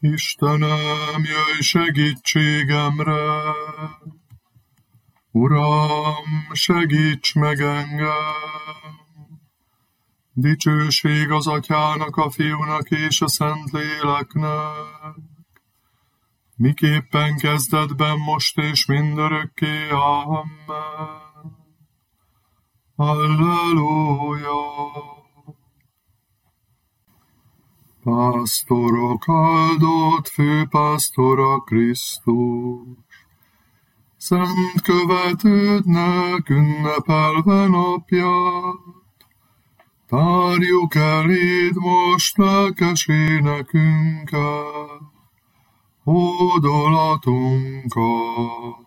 Istenem, jöjj segítségemre! Uram, segíts meg engem! Dicsőség az Atyának, a Fiúnak és a Szentléleknek, miképpen kezdetben, most és mindörökké. Amen. Halleluja! Pásztorok áldott főpásztora Krisztus, szent követődnek ünnepelve napját, tárjuk eléd most lelkes énekünket, hódolatunkat.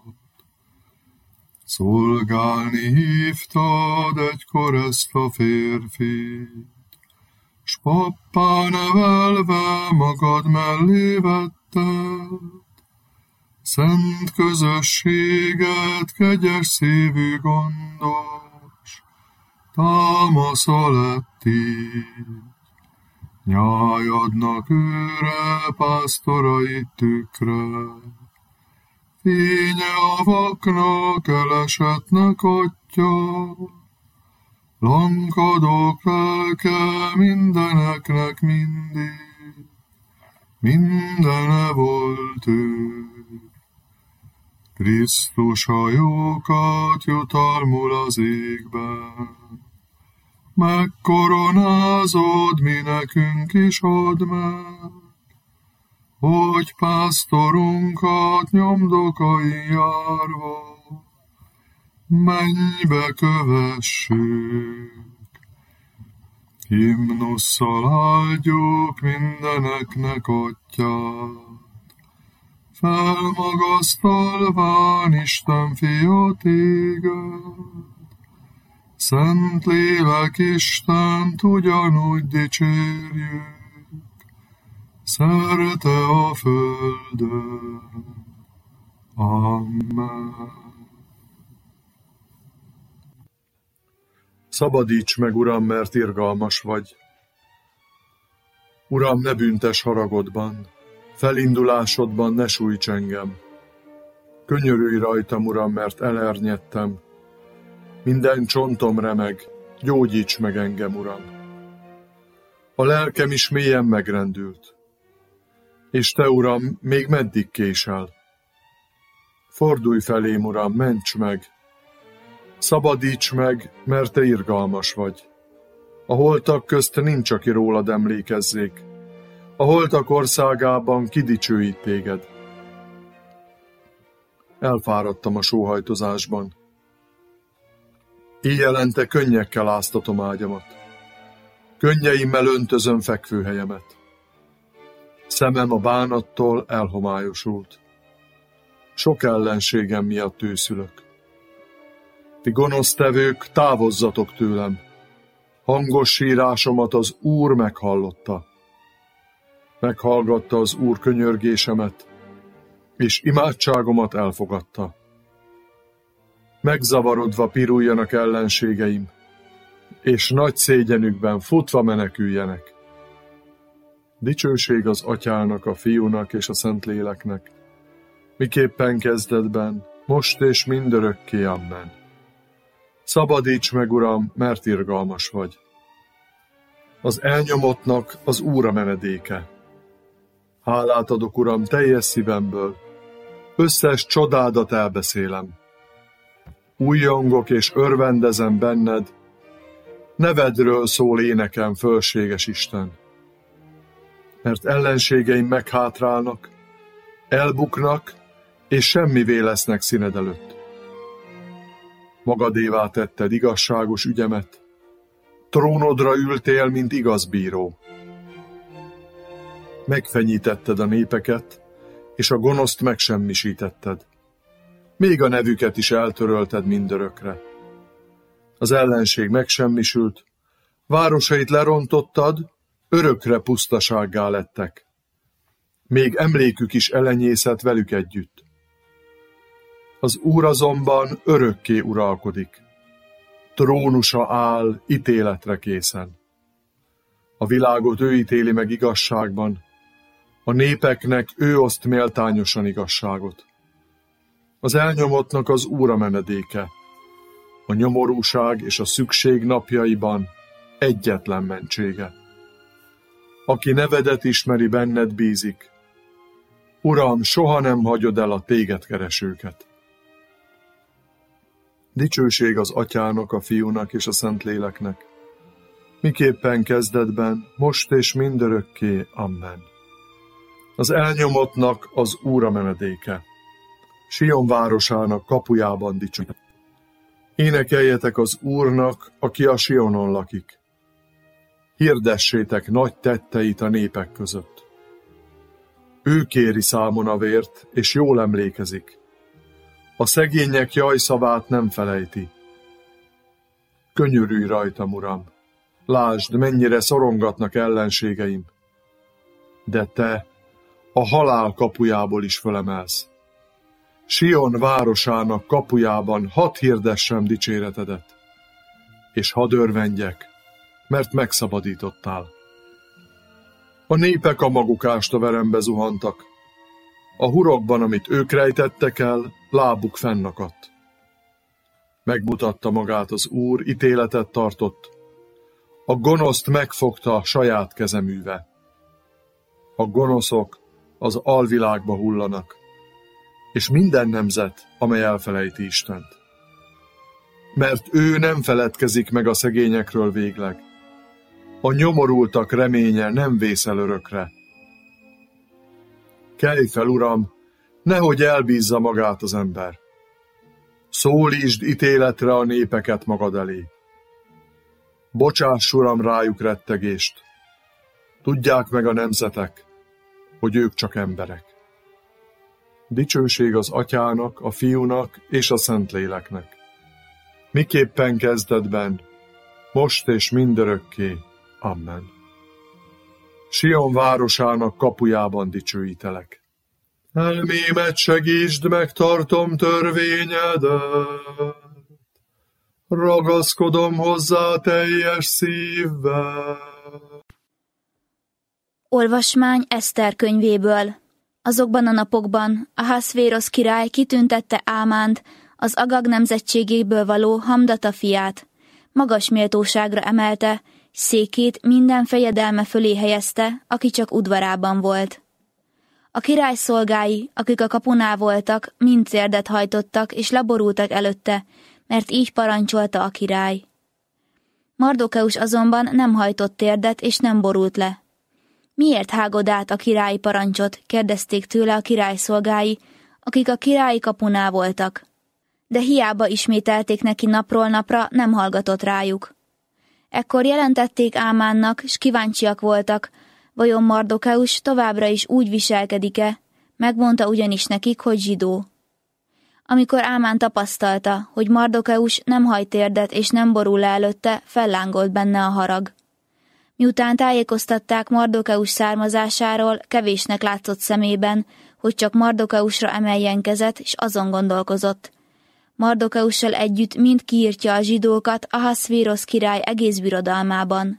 Szolgálni hívtad egykor ezt a férfit, s pappá nevelve magad mellé vetted, szent közösséget, kegyes szívű gondos, támasza lett így. Nyájadnak őre, pásztorait tükre, fénye a vaknak, elesetnek atya, lankadók lelke mindeneknek mindig, mindene volt ő. Krisztus a jókat jutalmul az égben, megkoronázod, mi nekünk is add meg, hogy pásztorunkat nyomdokain járva mennybe kövessük. Himnusszal áldjuk mindeneknek Atyát, felmagasztalván Isten Fia téged, Szentlélek Istent ugyanúgy dicsérjük, szerte a földön. Amen. Szabadíts meg, Uram, mert irgalmas vagy. Uram, ne büntess haragodban, felindulásodban ne sújts engem. Könyörülj rajtam, Uram, mert elernyedtem. Minden csontom remeg, gyógyíts meg engem, Uram. A lelkem is mélyen megrendült. És te, Uram, még meddig késel? Fordulj felém, Uram, ments meg! Szabadíts meg, mert te irgalmas vagy. A holtak közt nincs, aki rólad emlékezzék. A holtak országában kidicsőít téged. Elfáradtam a sóhajtozásban. Éjjelente könnyekkel áztatom ágyamat. Könnyeimmel öntözöm fekvőhelyemet. Szemem a bánattól elhomályosult. Sok ellenségem miatt őszülök. Ti gonosztevők, távozzatok tőlem. Hangos sírásomat az Úr meghallotta. Meghallgatta az Úr könyörgésemet, és imádságomat elfogadta. Megzavarodva piruljanak ellenségeim, és nagy szégyenükben futva meneküljenek. Dicsőség az Atyának, a Fiúnak és a Szentléleknek, miképpen kezdetben, most és mindörökké. Amen. Szabadíts meg, Uram, mert irgalmas vagy. Az elnyomottnak az Úr a menedéke. Hálát adok, Uram, teljes szívemből, összes csodádat elbeszélem. Újjongok és örvendezem benned, nevedről szól énekem, fölséges Isten. Mert ellenségeim meghátrálnak, elbuknak, és semmivé lesznek színed előtt. Magadévá tetted igazságos ügyemet, trónodra ültél, mint igaz bíró. Megfenyítetted a népeket, és a gonoszt megsemmisítetted. Még a nevüket is eltörölted mindörökre. Az ellenség megsemmisült, városait lerontottad, örökre pusztasággá lettek. Még emlékük is elenyészett velük együtt. Az Úr azonban örökké uralkodik. Trónusa áll ítéletre készen. A világot ő ítéli meg igazságban, A népeknek ő oszt méltányosan igazságot. Az elnyomottnak az Úr a menedéke. A nyomorúság és a szükség napjaiban egyetlen mentsége. Aki nevedet ismeri, benned bízik. Uram, soha nem hagyod el a téged keresőket. Dicsőség az Atyának, a Fiúnak és a Szentléleknek, miképpen kezdetben, most és mindörökké. Amen. Az elnyomottnak az Úr a menedéke. Sion városának kapujában dicsőít. Énekeljetek az Úrnak, aki a Sionon lakik. Hirdessétek nagy tetteit a népek között. Ő kéri számon a vért, és jól emlékezik. A szegények jajszavát nem felejti. Könyörülj rajtam, Uram! Lásd, mennyire szorongatnak ellenségeim. De te a halál kapujából is fölemelsz. Sion városának kapujában hadd hirdessem dicséretedet, és hadd örvendjek, mert megszabadítottál. A népek a maguk ástaverembe zuhantak. A hurokban, amit ők rejtettek el, lábuk fennakadt. Megmutatta magát az Úr, ítéletet tartott. A gonoszt megfogta saját kezeműve. A gonoszok az alvilágba hullanak, és minden nemzet, amely elfelejti Istent. Mert ő nem feledkezik meg a szegényekről végleg. A nyomorultak reménye nem vészel örökre. Kelj fel, Uram, nehogy elbízza magát az ember. Szólítsd ítéletre a népeket magad elé. Bocsáss, Uram, rájuk rettegést. Tudják meg a nemzetek, hogy ők csak emberek. Dicsőség az Atyának, a Fiúnak és a Szentléleknek. Miképpen kezdetben, most és mindörökké. Amen. Sion városának kapujában dicsőítelek. Elmémet segítsd, megtartom törvényedet. Ragaszkodom hozzá teljes szívvel. Olvasmány Eszter könyvéből. Azokban a napokban Ahaszvérosz király kitüntette Ámánt, az Agag nemzetségéből való Hamdata fiát. Magas méltóságra emelte, székét minden fejedelme fölé helyezte, aki csak udvarában volt. A király szolgái, akik a kapunál voltak, mind térdet hajtottak és leborultak előtte, mert így parancsolta a király. Mardokeus azonban nem hajtott térdet és nem borult le. Miért hágod át a királyi parancsot? Kérdezték tőle a király szolgái, akik a királyi kapunál voltak. De hiába ismételték neki napról napra, nem hallgatott rájuk. Ekkor jelentették Ámánnak, s kíváncsiak voltak, vajon Mardokeus továbbra is úgy viselkedik-e, megmondta ugyanis nekik, hogy zsidó. Amikor Ámán tapasztalta, hogy Mardokeus nem hajt térdet és nem borul le előtte, fellángolt benne a harag. Miután tájékoztatták Mardokeus származásáról, kevésnek látszott szemében, hogy csak Mardokeusra emeljen kezet, és azon gondolkozott. Mardokeussal együtt mind kiírtja a zsidókat Ahaszvérosz király egész birodalmában.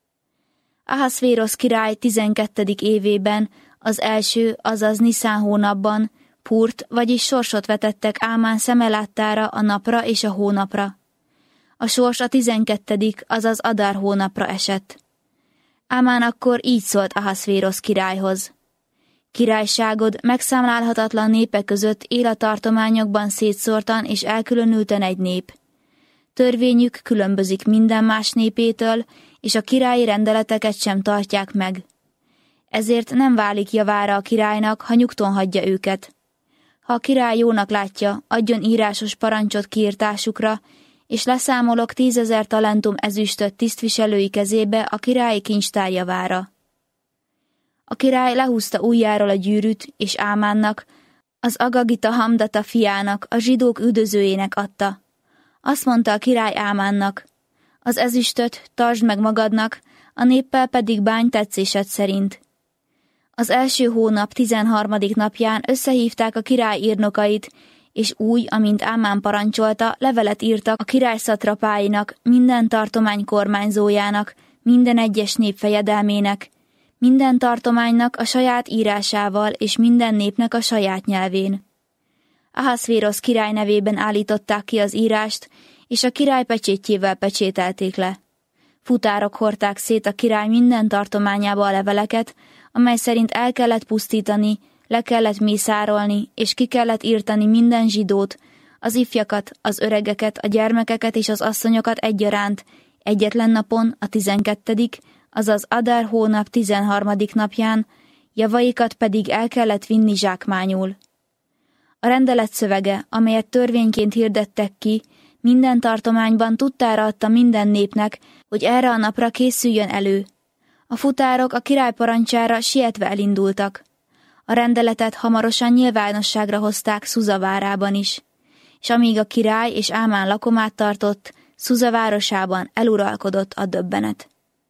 Ahaszvérosz király 12. évében, az első, azaz Niszán hónapban, Purt, vagyis sorsot vetettek Ámán szeme láttára a napra és a hónapra. A sors a 12., azaz Adar hónapra esett. Ámán akkor így szólt Ahaszvérosz királyhoz. Királyságod megszámlálhatatlan népek között él a tartományokban szétszórtan és elkülönülten egy nép. Törvényük különbözik minden más népétől, és a királyi rendeleteket sem tartják meg. Ezért nem válik javára a királynak, ha nyugton hagyja őket. Ha a király jónak látja, adjon írásos parancsot kiirtásukra, és leszámolok 10 000 talentum ezüstöt tisztviselői kezébe a királyi kincstár javára. A király lehúzta ujjáról a gyűrűt, és Ámánnak, az Agagita Hamdata fiának, a zsidók üldözőjének adta. Azt mondta a király Ámánnak, az ezüstöt tartsd meg magadnak, a néppel pedig bánj tetszésed szerint. Az első hónap 13. napján összehívták a király írnokait, és úgy, amint Ámán parancsolta, levelet írtak a király szatrapáinak, minden tartomány kormányzójának, minden egyes nép fejedelmének, minden tartománynak a saját írásával és minden népnek a saját nyelvén. Ahaszvérosz király nevében állították ki az írást, és a király pecsétjével pecsételték le. Futárok hordták szét a király minden tartományába a leveleket, amely szerint el kellett pusztítani, le kellett mészárolni, és ki kellett írtani minden zsidót, az ifjakat, az öregeket, a gyermekeket és az asszonyokat egyaránt, egyetlen napon, a 12., azaz Adár hónap 13. napján, javaikat pedig el kellett vinni zsákmányul. A rendelet szövege, amelyet törvényként hirdettek ki, minden tartományban tudtára adta minden népnek, hogy erre a napra készüljön elő. A futárok a király parancsára sietve elindultak. A rendeletet hamarosan nyilvánosságra hozták Szuza várában is, és amíg a király és Ámán lakomát tartott, Szuza városában eluralkodott a döbbenet.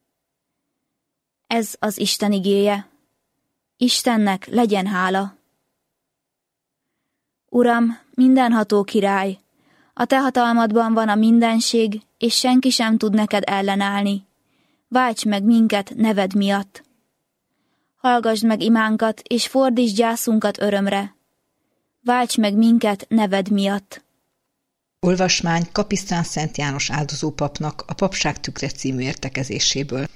Ez az Isten igéje. Istennek legyen hála! Uram, mindenható király, a te hatalmadban van a mindenség, és senki sem tud neked ellenállni. Válts meg minket neved miatt. Hallgasd meg imánkat, és fordítsd gyászunkat örömre. Válts meg minket neved miatt. Olvasmány Kapisztán Szent János áldozópapnak a Papság tükre című értekezéséből.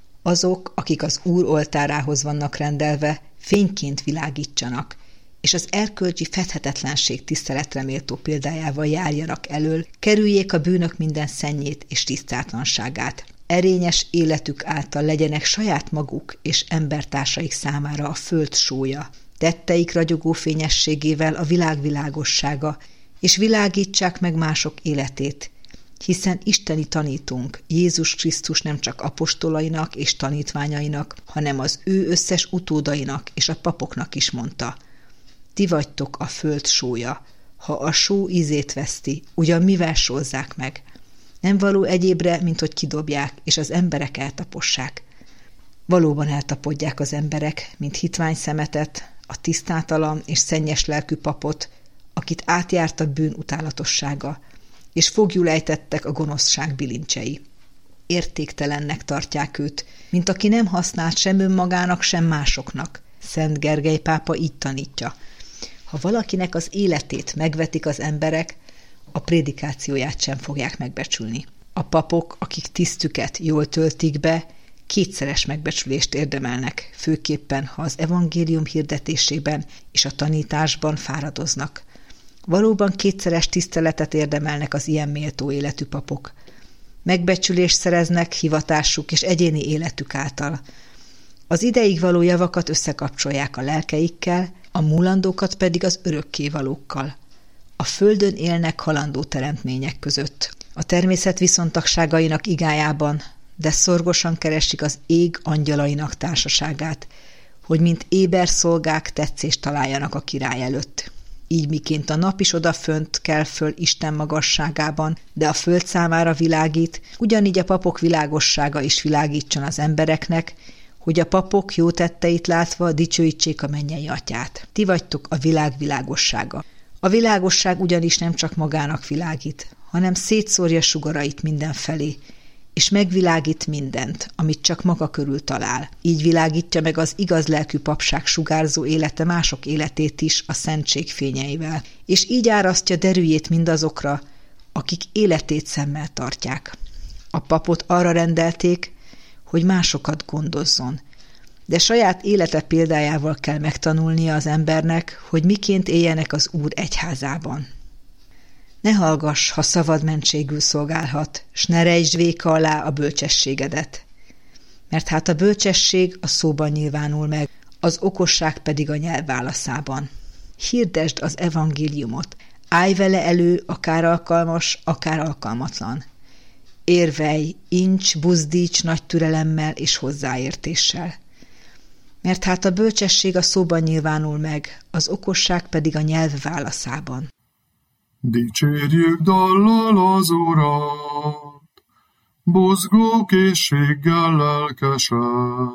Azok, akik az Úr oltárához vannak rendelve, fényként világítsanak, és az erkölcsi fedhetetlenség tiszteletre méltó példájával járjanak elől, kerüljék a bűnök minden szennyét és tisztátlanságát. Erényes életük által legyenek saját maguk és embertársaik számára a föld sója, tetteik ragyogó fényességével a világ világossága, és világítsák meg mások életét, hiszen isteni tanítónk, Jézus Krisztus nem csak apostolainak és tanítványainak, hanem az ő összes utódainak és a papoknak is mondta: ti vagytok a föld sója, ha a só ízét veszti, ugyan mivel sózzák meg? Nem való egyébre, mint hogy kidobják, és az emberek eltapossák. Valóban eltapodják az emberek, mint hitvány szemetet, a tisztátalan és szennyes lelkű papot, akit átjárt a bűn utálatossága, és foglyul ejtettek a gonoszság bilincsei. Értéktelennek tartják őt, mint aki nem használt sem önmagának, sem másoknak. Szent Gergely pápa így tanítja: ha valakinek az életét megvetik az emberek, a prédikációját sem fogják megbecsülni. A papok, akik tisztüket jól töltik be, kétszeres megbecsülést érdemelnek, főképpen, ha az evangélium hirdetésében és a tanításban fáradoznak. Valóban kétszeres tiszteletet érdemelnek az ilyen méltó életű papok. Megbecsülést szereznek hivatásuk és egyéni életük által. Az ideig való javakat összekapcsolják a lelkeikkel, a múlandókat pedig az örökkévalókkal. A földön élnek halandó teremtmények között. A természet viszontagságainak igájában, de szorgosan keresik az ég angyalainak társaságát, hogy mint éber szolgák tetszést találjanak a király előtt. Így miként a nap is odafönt kell föl Isten magasságában, de a föld számára világít, ugyanígy a papok világossága is világítson az embereknek, hogy a papok jó tetteit látva dicsőítsék a mennyei atyát. Ti vagytok a világ világossága. A világosság ugyanis nem csak magának világít, hanem szétszórja sugarait mindenfelé, és megvilágít mindent, amit csak maga körül talál. Így világítja meg az igaz lelkű papság sugárzó élete mások életét is a szentség fényeivel, és így árasztja derűjét mindazokra, akik életét szemmel tartják. A papot arra rendelték, hogy másokat gondozzon, de saját élete példájával kell megtanulnia az embernek, hogy miként éljenek az Úr egyházában. Ne hallgass, ha szabad mentségül szolgálhat, s ne rejtsd véka alá a bölcsességedet. Mert hát a bölcsesség a szóban nyilvánul meg, az okosság pedig a nyelv válaszában. Hirdesd az evangéliumot, állj vele elő, akár alkalmas, akár alkalmatlan. Érvelj, incs, buzdíts nagy türelemmel és hozzáértéssel. Mert hát a bölcsesség a szóban nyilvánul meg, az okosság pedig a nyelv válaszában. Dicsérjük dallal az Urat, buzgó készséggel lelkesen,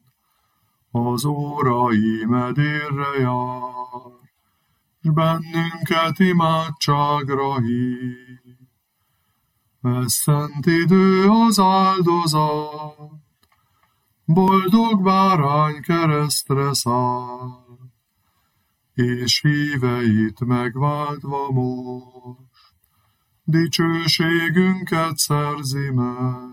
az órai medérre jár, s bennünket imádságra hív. Ez szent idő az áldozat, Boldog bárány keresztre száll, és híveit megváltva most, dicsőségünket szerzi meg.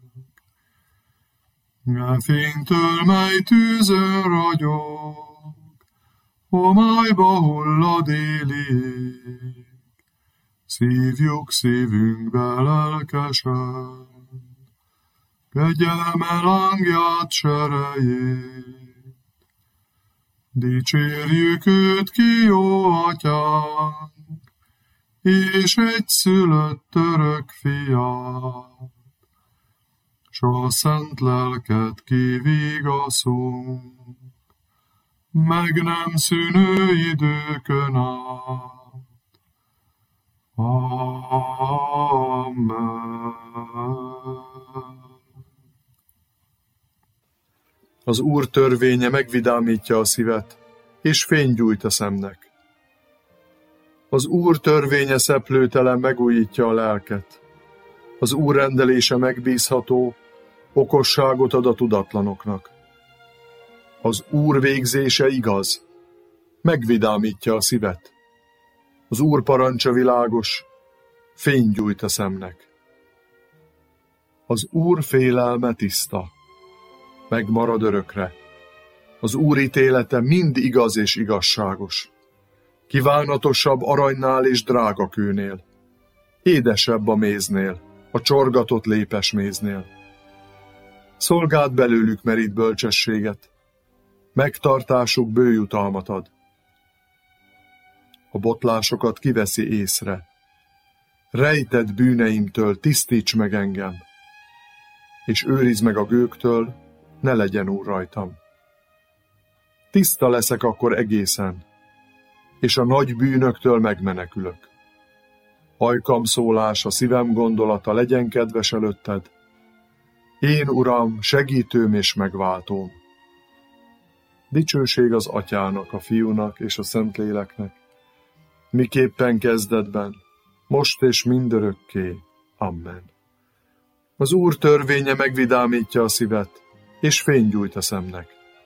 E fénytől, mely tűzön ragyog, homályba hullad élig, szívjuk szívünkbe lelkesen, kegyelme lángját serejét. Dicsérjük őt ki, jó atyánk, és egyszülött örök fiát, s a szent lelket kivigaszunk, meg nem szűnő időkön át. Amen. Az Úr törvénye megvidámítja a szívet, és fényt gyújt a szemnek. Az Úr törvénye szeplőtelen megújítja a lelket. Az Úr rendelése megbízható, okosságot ad a tudatlanoknak. Az Úr végzése igaz, megvidámítja a szívet. Az Úr parancsa világos, fényt gyújt a szemnek. Az Úr félelme tiszta, megmarad örökre. Az Úr ítélete mind igaz és igazságos. Kívánatosabb aranynál és drágakőnél. Édesebb a méznél, a csorgatott lépesméznél. Szolgád belőlük merít bölcsességet, megtartásuk bőjutalmat ad. A botlásokat kiveszi észre. Rejtett bűneimtől tisztíts meg engem, és őrizd meg a gőgtől, ne legyen úr rajtam. Tiszta leszek akkor egészen, és a nagy bűnöktől megmenekülök. Ajkam szólása, szívem gondolata legyen kedves előtted. Én, Uram, segítőm és megváltóm. Dicsőség az Atyának, a Fiúnak és a Szentléleknek, miképpen kezdetben, most és mindörökké. Amen. Az Úr törvénye megvidámítja a szívet, és fényt gyújt a szemnek.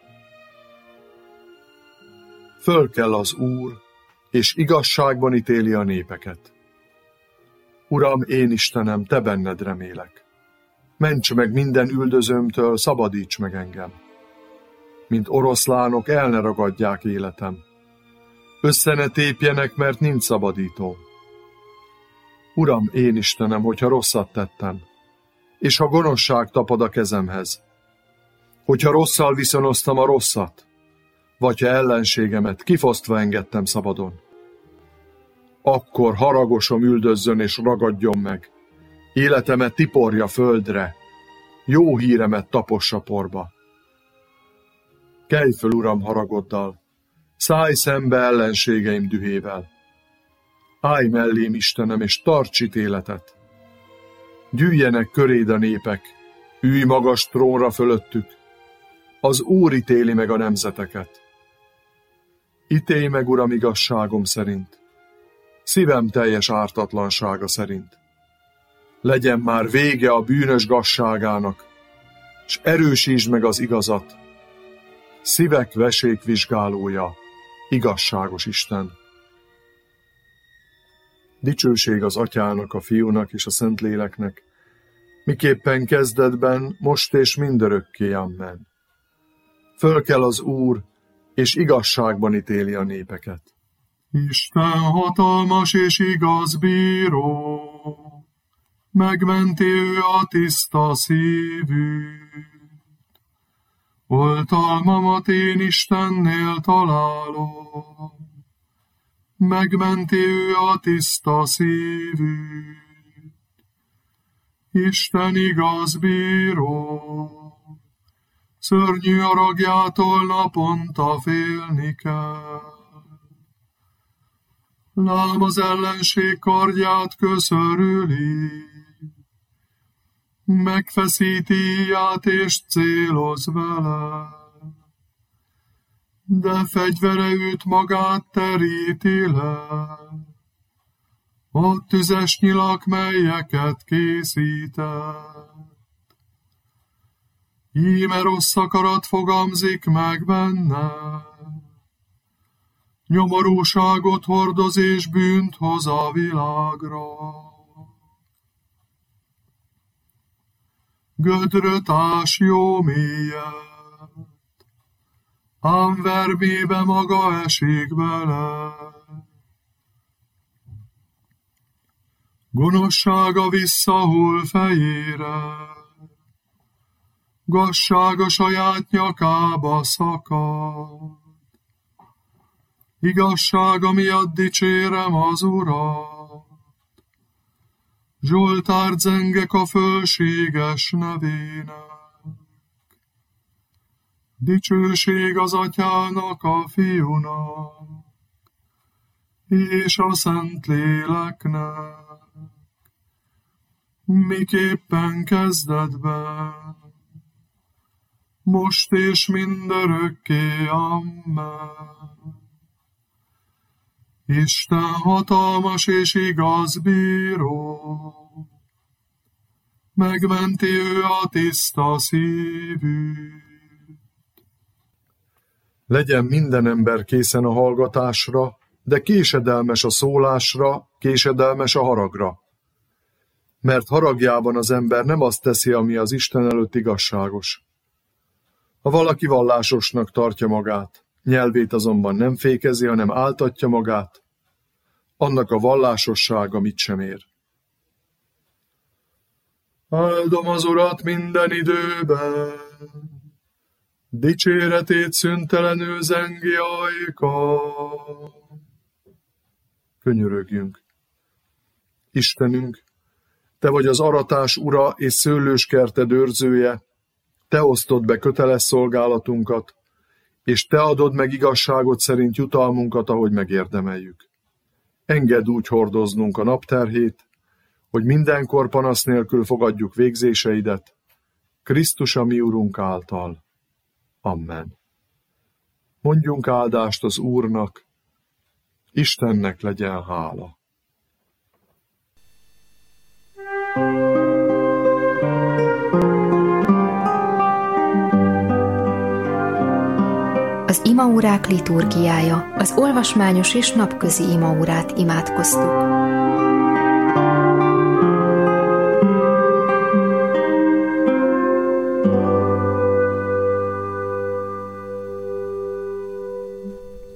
Fölkel az Úr, és igazságban ítéli a népeket. Uram, én Istenem, te benned remélek. Ments meg minden üldözőmtől, szabadíts meg engem. Mint oroszlánok el ne ragadják életem. Össze ne tépjenek, mert nincs szabadító. Uram, én Istenem, hogyha rosszat tettem, és ha gonoszság tapad a kezemhez, hogyha rosszal viszonoztam a rosszat, vagy ha ellenségemet kifosztva engedtem szabadon, akkor haragosom üldözzön és ragadjon meg, életemet tiporja földre, jó híremet tapossa porba. Kelj föl, Uram, haragoddal, szállj szembe ellenségeim dühével. Állj mellém, Istenem, és tarts ítéletet. Gyűjjenek köréd a népek, ülj magas trónra fölöttük. Az Úr ítéli meg a nemzeteket. Ítélj meg, Uram, igazságom szerint, szívem teljes ártatlansága szerint. Legyen már vége a bűnös gazságának, s erősítsd meg az igazat. Szívek vesékvizsgálója, igazságos Isten. Dicsőség az Atyának, a Fiúnak és a Szentléleknek, miképpen kezdetben, most és mindörökké. Amen. Fölkel az Úr, és igazságban ítéli a népeket. Isten hatalmas és igaz bíró, megmenti ő a tiszta szívűt. Oltalmamat én Istennél találom, megmenti ő a tiszta szívűt. Isten igaz bíró, szörnyű haragjától naponta félni kell. Lám az ellenség kardját köszörüli, megfeszíti íját és céloz vele, de fegyvere őt magát teríti le. A tüzes nyilak, melyeket készített. Íme rossz akarat fogamzik meg benne, nyomorúságot hordoz és bűnt hoz a világra. Gödröt ás jó mélyet, ám vermébe maga esik bele. Gonoszsága visszahull fejére, gazsága saját nyakába szakad. Igazsága miatt dicsérem az Urat, Zsoltárt zengek a fölséges nevének. Dicsőség az Atyának, a Fiúnak, és a Szentléleknek, miképpen kezdetben, most és mindörökké, amen. Isten hatalmas és igaz bíró, megmenti ő a tiszta szívű. Legyen minden ember készen a hallgatásra, de késedelmes a szólásra, késedelmes a haragra. Mert haragjában az ember nem azt teszi, ami az Isten előtt igazságos. Ha valaki vallásosnak tartja magát, nyelvét azonban nem fékezi, hanem áltatja magát, annak a vallásossága mit sem ér. Áldom az Urat minden időben, dicséretét szüntelenül zengi ajka. Könyörögjünk. Istenünk, Te vagy az aratás ura és szőlőskerted őrzője, Te osztod be köteles szolgálatunkat, és Te adod meg igazságot szerint jutalmunkat, ahogy megérdemeljük. Engedd úgy hordoznunk a napterhét, hogy mindenkor panasz nélkül fogadjuk végzéseidet, Krisztus a mi Urunk által. Amen. Mondjunk áldást az Úrnak, Istennek legyen hála. Az imaórák liturgiája, az olvasmányos és napközi imaórát imádkoztuk.